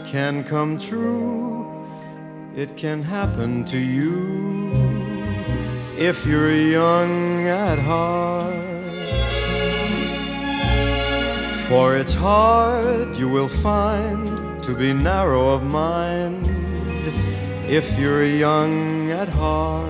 can come true. It can happen to you if you're young at heart. For it's hard, you will find, to be narrow of mind if you're young at heart.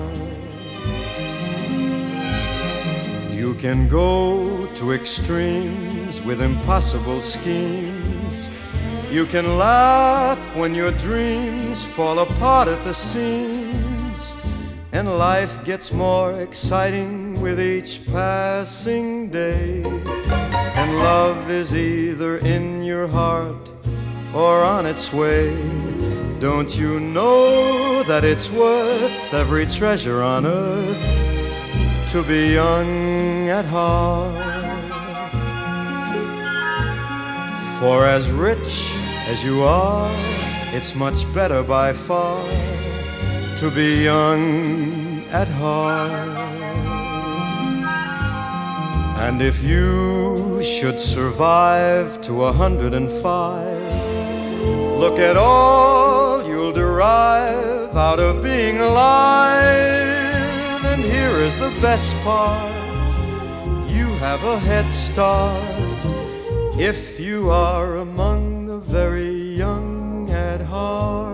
You can go to extremes with impossible schemes. You can laugh when your dreams fall apart at the seams, and life gets more exciting with each passing day. And love is either in your heart or on its way. Don't you know that it's worth every treasure on earth to be young at heart? For as rich as you are, it's much better by far to be young at heart. And if you should survive to 105, look at all you'll derive out of being alive. And here is the best part, you have a head start if you are among the very young at heart.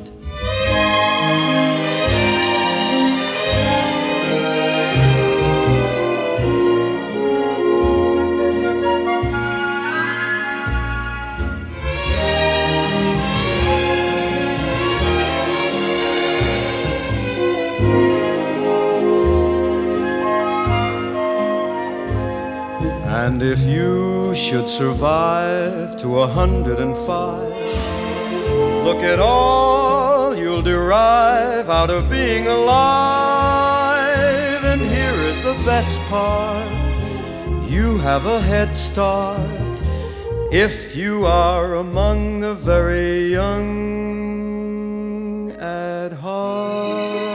And if you should survive to 105, look at all you'll derive out of being alive. And here is the best part, you have a head start if you are among the very young at heart.